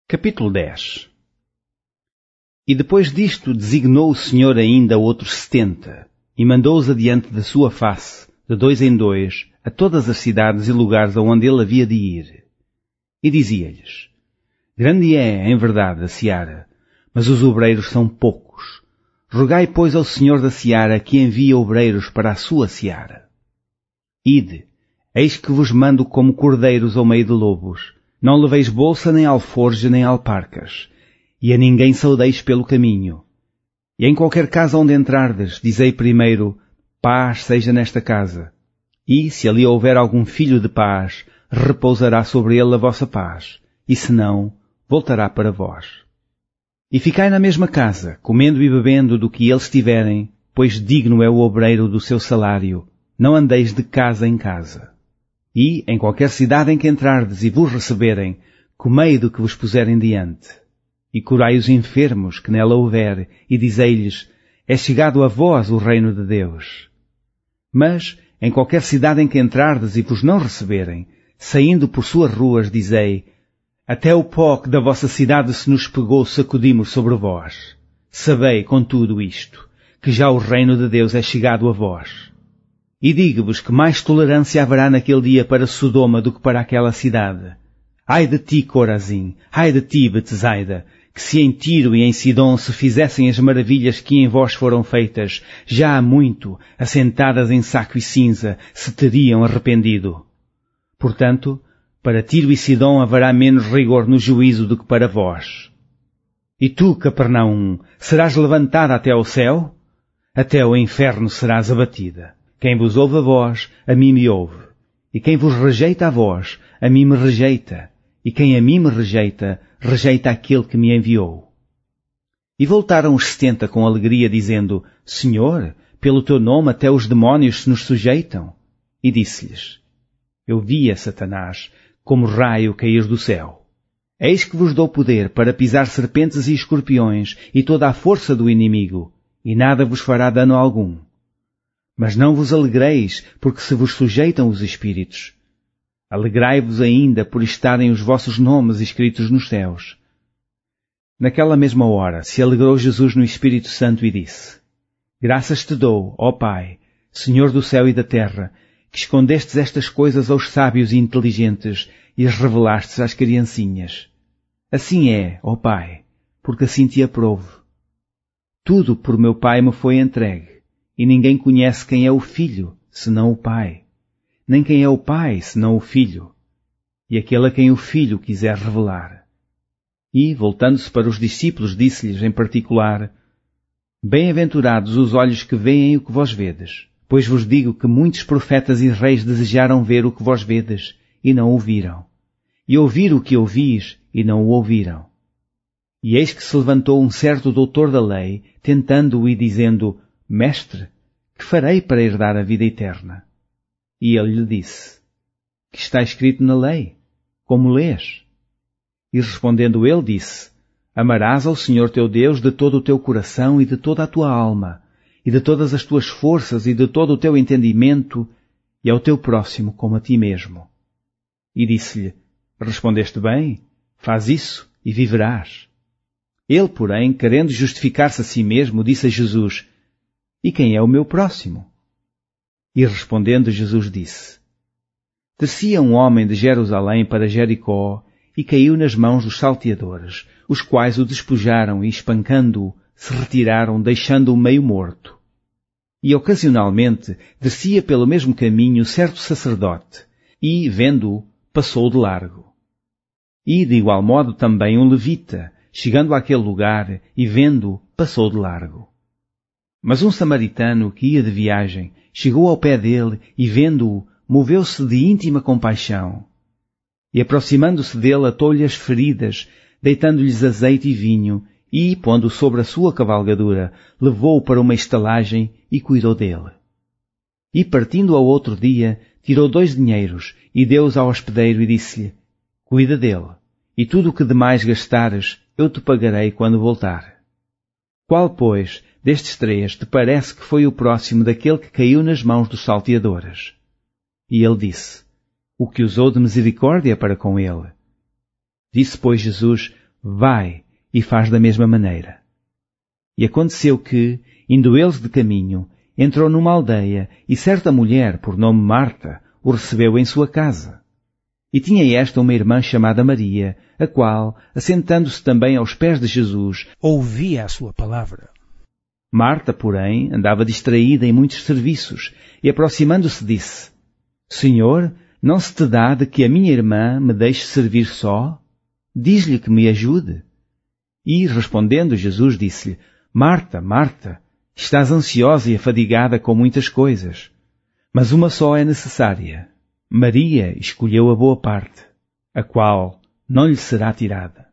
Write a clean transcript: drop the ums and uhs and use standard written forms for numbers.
Capítulo 10. E depois disto designou o Senhor ainda outros 70, e mandou-os adiante da sua face, de 2 em 2, a todas as cidades e lugares aonde ele havia de ir. E dizia-lhes: Grande é, em verdade, a seara, mas os obreiros são poucos. Rogai, pois, ao Senhor da seara que envie obreiros para a sua seara. Ide, eis que vos mando como cordeiros ao meio de lobos. Não leveis bolsa, nem alforje, nem alparcas, e a ninguém saudeis pelo caminho. E em qualquer casa onde entrardes, dizei primeiro, paz seja nesta casa. E, se ali houver algum filho de paz, repousará sobre ele a vossa paz, e se não, voltará para vós. E ficai na mesma casa, comendo e bebendo do que eles tiverem, pois digno é o obreiro do seu salário. Não andeis de casa em casa. E, em qualquer cidade em que entrardes e vos receberem, comei do que vos puserem diante. E curai os enfermos que nela houver, e dizei-lhes, é chegado a vós o reino de Deus. Mas, em qualquer cidade em que entrardes e vos não receberem, saindo por suas ruas, dizei, até o pó que da vossa cidade se nos pegou sacudimos sobre vós. Sabei, contudo, isto, que já o reino de Deus é chegado a vós. E digo-vos que mais tolerância haverá naquele dia para Sodoma do que para aquela cidade. Ai de ti, Corazim! Ai de ti, Betsaida! Que se em Tiro e em Sidom se fizessem as maravilhas que em vós foram feitas, já há muito, assentadas em saco e cinza, se teriam arrependido. Portanto, para Tiro e Sidom haverá menos rigor no juízo do que para vós. E tu, Capernaum, serás levantada até ao céu? Até ao inferno serás abatida. Quem vos ouve a vós, a mim me ouve. E quem vos rejeita a vós, a mim me rejeita. E quem a mim me rejeita, rejeita aquele que me enviou. E voltaram os 70 com alegria, dizendo, Senhor, pelo teu nome até os demónios se nos sujeitam. E disse-lhes, eu via Satanás como raio cair do céu. Eis que vos dou poder para pisar serpentes e escorpiões e toda a força do inimigo, e nada vos fará dano algum. Mas não vos alegreis, porque se vos sujeitam os espíritos. Alegrai-vos ainda por estarem os vossos nomes escritos nos céus. Naquela mesma hora se alegrou Jesus no Espírito Santo e disse, Graças te dou, ó Pai, Senhor do céu e da terra, que escondestes estas coisas aos sábios e inteligentes e as revelastes às criancinhas. Assim é, ó Pai, porque assim te aprouve. Tudo por meu Pai me foi entregue. E ninguém conhece quem é o Filho, senão o Pai. Nem quem é o Pai, senão o Filho. E aquele a quem o Filho quiser revelar. E, voltando-se para os discípulos, disse-lhes em particular, Bem-aventurados os olhos que veem o que vós vedes, pois vos digo que muitos profetas e reis desejaram ver o que vós vedes, e não o viram. E ouvir o que ouvis, e não o ouviram. E eis que se levantou um certo doutor da lei, tentando-o e dizendo, Mestre, que farei para herdar a vida eterna? E ele lhe disse, que está escrito na lei, como lês? E respondendo ele disse, Amarás ao Senhor teu Deus de todo o teu coração e de toda a tua alma, e de todas as tuas forças e de todo o teu entendimento, e ao teu próximo como a ti mesmo. E disse-lhe, Respondeste bem, faz isso e viverás. Ele, porém, querendo justificar-se a si mesmo, disse a Jesus, E quem é o meu próximo? E respondendo Jesus disse, Descia um homem de Jerusalém para Jericó e caiu nas mãos dos salteadores, os quais o despojaram e, espancando-o, se retiraram, deixando-o meio morto. E, ocasionalmente, descia pelo mesmo caminho certo sacerdote e, vendo-o, passou de largo. E, de igual modo, também um levita, chegando àquele lugar e, vendo-o, passou de largo. Mas um samaritano que ia de viagem chegou ao pé dele e, vendo-o, moveu-se de íntima compaixão. E, aproximando-se dele, atou-lhe as feridas, deitando-lhes azeite e vinho, e, pondo-o sobre a sua cavalgadura, levou-o para uma estalagem e cuidou dele. E, partindo ao outro dia, tirou 2 dinheiros e deu-os ao hospedeiro e disse-lhe, Cuida dele, e tudo o que demais gastares, eu te pagarei quando voltar. Qual, pois, destes 3 te parece que foi o próximo daquele que caiu nas mãos dos salteadores? E ele disse, o que usou de misericórdia para com ele. Disse, pois, Jesus, vai e faz da mesma maneira. E aconteceu que, indo eles de caminho, entrou numa aldeia e certa mulher, por nome Marta, o recebeu em sua casa. E tinha esta uma irmã chamada Maria, a qual, assentando-se também aos pés de Jesus, ouvia a sua palavra. Marta, porém, andava distraída em muitos serviços, e aproximando-se disse: Senhor, não se te dá de que a minha irmã me deixe servir só? Diz-lhe que me ajude. E, respondendo, Jesus disse-lhe: Marta, Marta, estás ansiosa e afadigada com muitas coisas, mas uma só é necessária. Maria escolheu a boa parte, a qual não lhe será tirada.